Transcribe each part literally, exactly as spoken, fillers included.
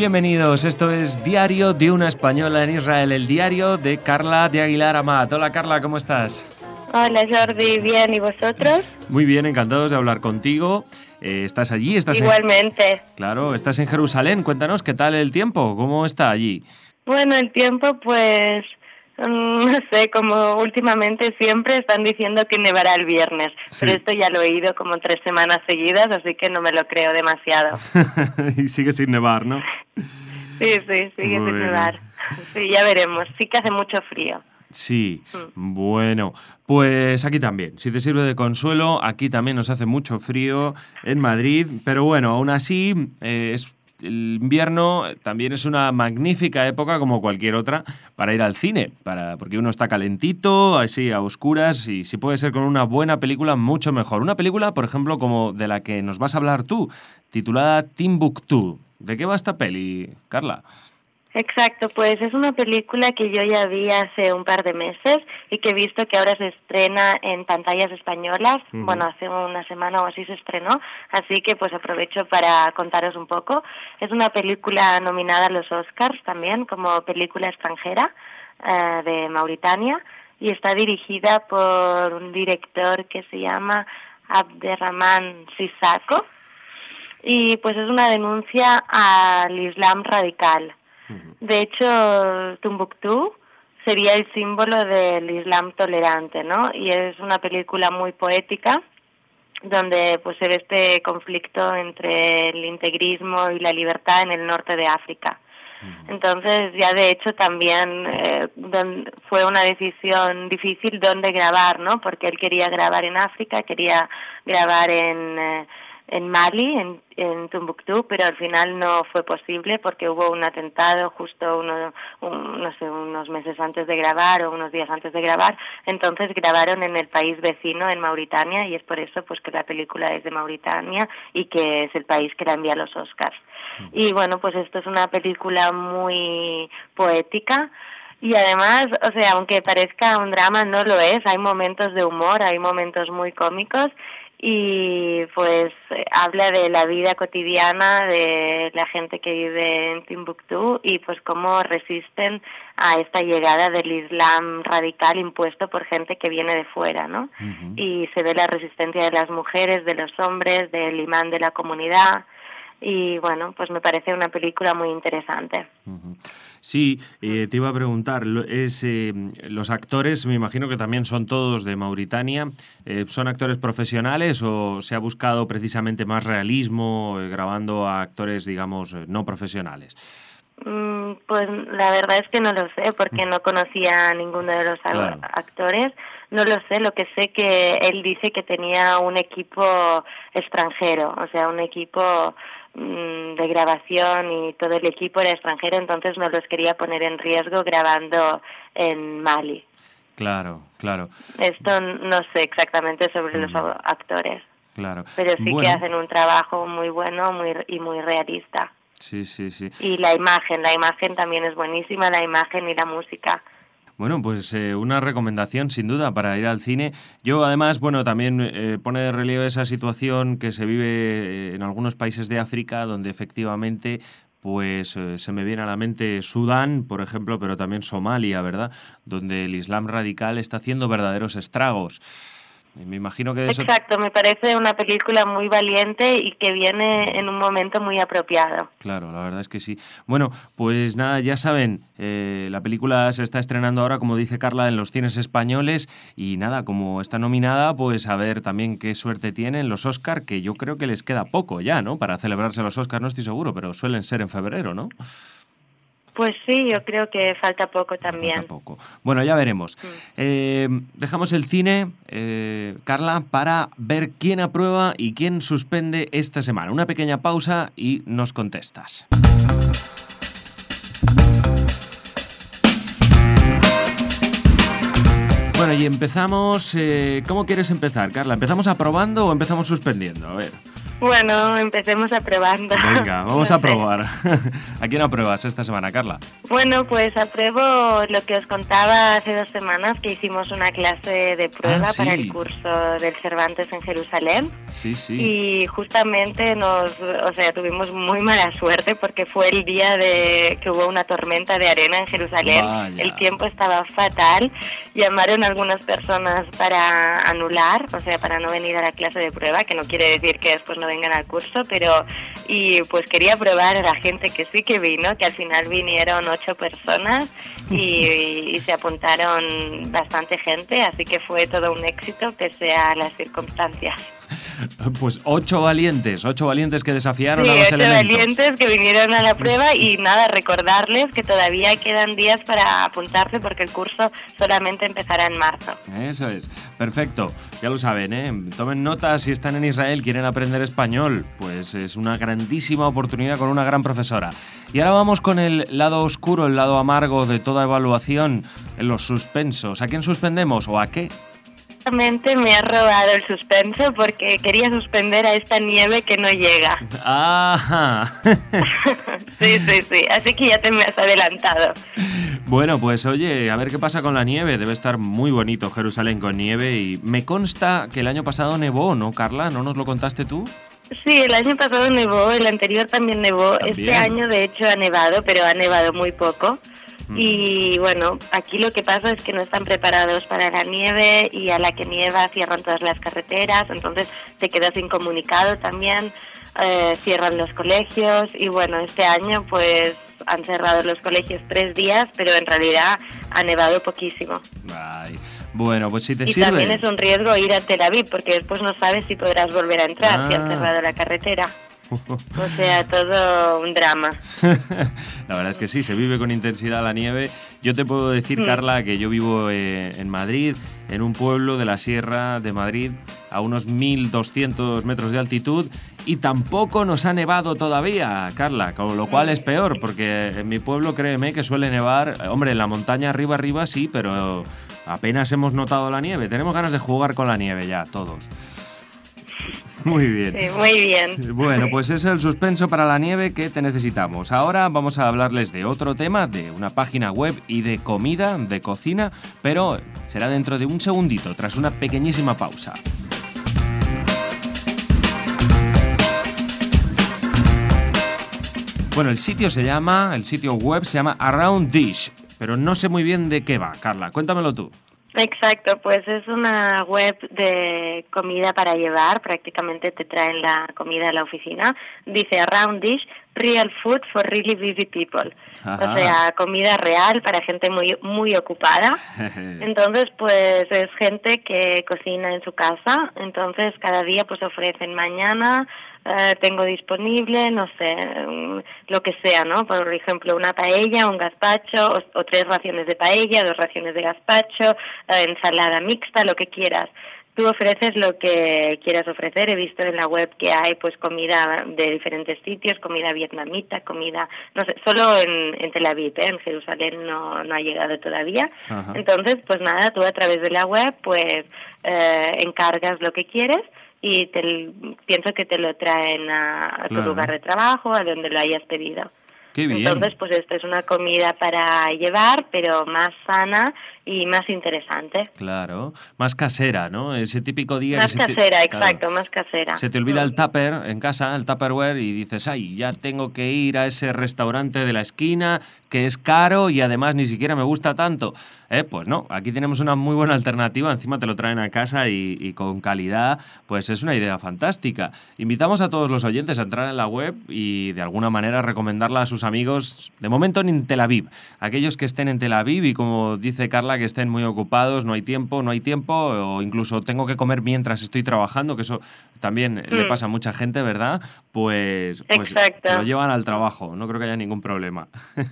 Bienvenidos, esto es Diario de una Española en Israel, el diario de Carla de Aguilar Amat. Hola Carla, ¿cómo estás? Hola Jordi, bien, ¿y vosotros? Muy bien, encantados de hablar contigo. Eh, ¿Estás allí? ¿Estás Igualmente. En... Claro, estás en Jerusalén. Cuéntanos, ¿qué tal el tiempo? ¿Cómo está allí? Bueno, el tiempo, pues, no sé, como últimamente siempre están diciendo que nevará el viernes, sí. Pero esto ya lo he oído como tres semanas seguidas, así que no me lo creo demasiado. Y sigue sin nevar, ¿no? Sí, sí, sigue bueno. sin nevar. Sí, ya veremos. Sí que hace mucho frío. Sí, mm. bueno, pues aquí también, si te sirve de consuelo, aquí también nos hace mucho frío en Madrid, pero bueno, aún así eh, es, el invierno también es una magnífica época como cualquier otra para ir al cine, para, porque uno está calentito, así a oscuras, y si puede ser con una buena película, mucho mejor. Una película, por ejemplo, como de la que nos vas a hablar tú, titulada Timbuktu. ¿De qué va esta peli, Carla? Exacto, pues es una película que yo ya vi hace un par de meses y que he visto que ahora se estrena en pantallas españolas. Uh-huh. Bueno, hace una semana o así se estrenó, así que pues aprovecho para contaros un poco. Es una película nominada a los Oscars también como película extranjera eh, de Mauritania y está dirigida por un director que se llama Abderrahman Sissako y pues es una denuncia al Islam radical. De hecho, Timbuktu sería el símbolo del Islam tolerante, ¿no? Y es una película muy poética donde pues se ve este conflicto entre el integrismo y la libertad en el norte de África. Entonces, ya de hecho también eh, don, fue una decisión difícil dónde grabar, ¿no? Porque él quería grabar en África, quería grabar en... Eh, en Mali, en, en Timbuktu, pero al final no fue posible porque hubo un atentado justo uno, un, no sé, unos meses antes de grabar o unos días antes de grabar, entonces grabaron en el país vecino, en Mauritania, y es por eso pues que la película es de Mauritania y que es el país que la envía a los Oscars. Y bueno, pues esto es una película muy poética, y además, o sea, aunque parezca un drama, no lo es, hay momentos de humor, hay momentos muy cómicos, y pues eh, habla de la vida cotidiana de la gente que vive en Timbuktu y pues cómo resisten a esta llegada del Islam radical impuesto por gente que viene de fuera, ¿no? Uh-huh. Y se ve la resistencia de las mujeres, de los hombres, del imán de la comunidad. Y bueno, pues me parece una película muy interesante. Uh-huh. Sí, eh, te iba a preguntar, es, eh, los actores me imagino que también son todos de Mauritania, eh, ¿son actores profesionales o se ha buscado precisamente más realismo eh, grabando a actores, digamos, no profesionales? Mm, pues la verdad es que no lo sé porque no conocía a ninguno de los claro. actores. No lo sé, lo que sé que él dice que tenía un equipo extranjero, o sea, un equipo mmm, de grabación y todo el equipo era extranjero, entonces no los quería poner en riesgo grabando en Mali. Claro, claro. Esto no sé exactamente sobre mm. los actores. Claro. Pero sí bueno. que hacen un trabajo muy bueno muy y muy realista. Sí, sí, sí. Y la imagen, la imagen también es buenísima, la imagen y la música. Bueno, pues eh, una recomendación sin duda para ir al cine. Yo además, bueno, también eh, pone de relieve esa situación que se vive eh, en algunos países de África donde efectivamente pues eh, se me viene a la mente Sudán, por ejemplo, pero también Somalia, ¿verdad? Donde el Islam radical está haciendo verdaderos estragos. Me imagino que de eso... Exacto, me parece una película muy valiente y que viene en un momento muy apropiado. Claro, la verdad es que sí. Bueno, pues nada, ya saben, eh, la película se está estrenando ahora, como dice Carla, en los cines españoles y nada, como está nominada, pues a ver también qué suerte tienen los Oscar, que yo creo que les queda poco ya, ¿no? Para celebrarse los Oscar, no estoy seguro, pero suelen ser en febrero, ¿no? Pues sí, yo creo que falta poco también. Falta poco. Bueno, ya veremos. Mm. Eh, dejamos el cine, eh, Carla, para ver quién aprueba y quién suspende esta semana. Una pequeña pausa y nos contestas. Bueno, y empezamos... Eh, ¿Cómo quieres empezar, Carla? ¿Empezamos aprobando o empezamos suspendiendo? A ver... Bueno, empecemos aprobando. Venga, vamos No a sé. probar. ¿A quién apruebas esta semana, Carla? Bueno, pues apruebo lo que os contaba hace dos semanas, que hicimos una clase de prueba Ah, sí. para el curso del Cervantes en Jerusalén. Sí, sí. Y justamente nos, o sea, tuvimos muy mala suerte porque fue el día de que hubo una tormenta de arena en Jerusalén. Vaya. El tiempo estaba fatal. Llamaron a algunas personas para anular, o sea, para no venir a la clase de prueba, que no quiere decir que después no vengan al curso, pero y pues quería probar a la gente que sí que vino, que al final vinieron ocho personas y, y se apuntaron bastante gente, así que fue todo un éxito pese a las circunstancias. Pues ocho valientes, ocho valientes que desafiaron Sí, a los ocho elementos. valientes que vinieron a la prueba y nada, recordarles que todavía quedan días para apuntarse porque el curso solamente empezará en marzo. Eso es, perfecto, ya lo saben, ¿eh? Tomen nota si están en Israel, quieren aprender español, pues es una grandísima oportunidad con una gran profesora. Y ahora vamos con el lado oscuro, el lado amargo de toda evaluación, en los suspensos. ¿A quién suspendemos o a qué? Justamente me ha robado el suspenso porque quería suspender a esta nieve que no llega. ¡Ah! Sí, sí, sí, así que ya te me has adelantado. Bueno, pues oye, a ver qué pasa con la nieve. Debe estar muy bonito Jerusalén con nieve y me consta que el año pasado nevó, ¿no, Carla? ¿No nos lo contaste tú? Sí, el año pasado nevó, el anterior también nevó. También. Este año de hecho ha nevado, pero ha nevado muy poco. Y bueno, aquí lo que pasa es que no están preparados para la nieve y a la que nieva cierran todas las carreteras, entonces te quedas incomunicado también, eh, cierran los colegios y bueno, este año pues han cerrado los colegios tres días, pero en realidad ha nevado poquísimo. Ay. Bueno, pues si te Y sirve... también es un riesgo ir a Tel Aviv porque después no sabes si podrás volver a entrar, Ah. si han cerrado la carretera. O sea, todo un drama. La verdad es que sí, se vive con intensidad la nieve. Yo te puedo decir, Mm. Carla, que yo vivo eh, en Madrid, en un pueblo de la Sierra de Madrid, a unos mil doscientos metros de altitud, y tampoco nos ha nevado todavía, Carla, con lo cual es peor, porque en mi pueblo, créeme, que suele nevar. Eh, Hombre, en la montaña arriba, arriba sí, pero apenas hemos notado la nieve. Tenemos ganas de jugar con la nieve ya, todos. Muy bien. Sí, muy bien. Bueno, pues es el suspenso para la nieve que te necesitamos. Ahora vamos a hablarles de otro tema, de una página web y de comida, de cocina, pero será dentro de un segundito, tras una pequeñísima pausa. Bueno, el sitio se llama, el sitio web se llama Around Dish, pero no sé muy bien de qué va. Carla, cuéntamelo tú. Exacto, pues es una web de comida para llevar, prácticamente te traen la comida a la oficina. Dice Around Dish, Real Food for Really Busy People. Ajá. O sea, comida real para gente muy muy ocupada. Entonces, pues es gente que cocina en su casa, entonces cada día pues ofrecen mañana, eh, tengo disponible, no sé, mm, lo que sea, ¿no? Por ejemplo, una paella, un gazpacho, o, o tres raciones de paella, dos raciones de gazpacho, eh, ensalada mixta, lo que quieras. Tú ofreces lo que quieras ofrecer. He visto en la web que hay pues comida de diferentes sitios, comida vietnamita, comida, no sé, solo en, en Tel Aviv, ¿eh? En Jerusalén no, no ha llegado todavía. Ajá. Entonces, pues nada, tú a través de la web pues eh, encargas lo que quieres y te, pienso que te lo traen a, a Claro. tu lugar de trabajo, a donde lo hayas pedido. Qué bien. Entonces, pues esto es una comida para llevar, pero más sana y más interesante. Claro, más casera, ¿no? Ese típico día Más que se te- casera, claro, exacto, más casera. se te olvida Mm. el tupper en casa, el Tupperware, y dices, ay, ya tengo que ir a ese restaurante de la esquina que es caro y además ni siquiera me gusta tanto. Eh, pues no, aquí tenemos una muy buena alternativa, encima te lo traen a casa y, y con calidad, pues es una idea fantástica. Invitamos a todos los oyentes a entrar en la web y de alguna manera recomendarla a sus amigos, de momento en Tel Aviv. Aquellos que estén en Tel Aviv y como dice Carla, que estén muy ocupados, no hay tiempo, no hay tiempo, o incluso tengo que comer mientras estoy trabajando, que eso también le Mm. pasa a mucha gente, ¿verdad? Pues, pues Exacto. lo llevan al trabajo, no creo que haya ningún problema.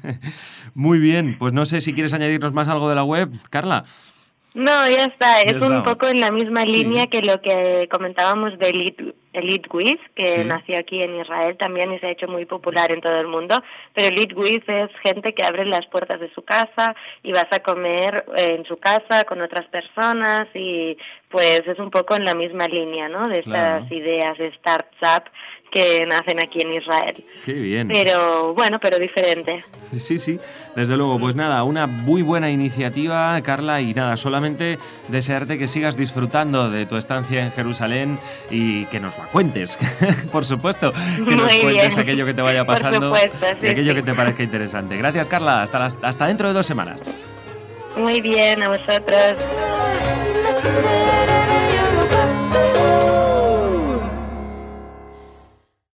Muy bien, pues no sé si quieres añadirnos más algo de la web, Carla. No, ya está. Ya Es un está. poco en la misma Sí. línea que lo que comentábamos del Eat, el Eat With, que Sí. nació aquí en Israel también y se ha hecho muy popular en todo el mundo, pero el Eat With es gente que abre las puertas de su casa y vas a comer en su casa con otras personas y pues es un poco en la misma línea, ¿no? De estas Claro. ideas de startup que nacen aquí en Israel. Qué bien. Pero bueno, pero diferente. Sí, sí, desde luego. Pues nada, una muy buena iniciativa, Carla, y nada, solamente desearte que sigas disfrutando de tu estancia en Jerusalén y que nos la cuentes, por supuesto, que nos Muy cuentes bien. aquello que te vaya Por pasando supuesto, y sí, aquello sí. que te parezca interesante. Gracias, Carla, hasta, las- hasta dentro de dos semanas. Muy bien, a vosotros.